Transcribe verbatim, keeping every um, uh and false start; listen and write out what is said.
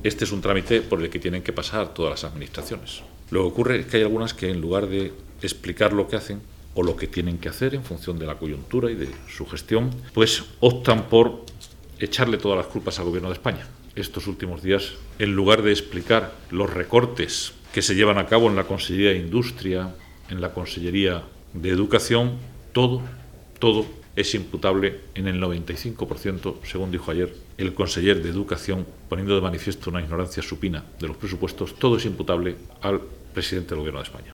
este es un trámite por el que tienen que pasar todas las administraciones. Lo que ocurre es que hay algunas que, en lugar de explicar lo que hacen o lo que tienen que hacer en función de la coyuntura y de su gestión, pues optan por echarle todas las culpas al Gobierno de España. Estos últimos días, en lugar de explicar los recortes que se llevan a cabo en la Consellería de Industria, en la Consellería de Educación, todo, todo es imputable en el noventa y cinco por ciento, según dijo ayer el conseller de Educación, poniendo de manifiesto una ignorancia supina de los presupuestos, todo es imputable al presidente del Gobierno de España.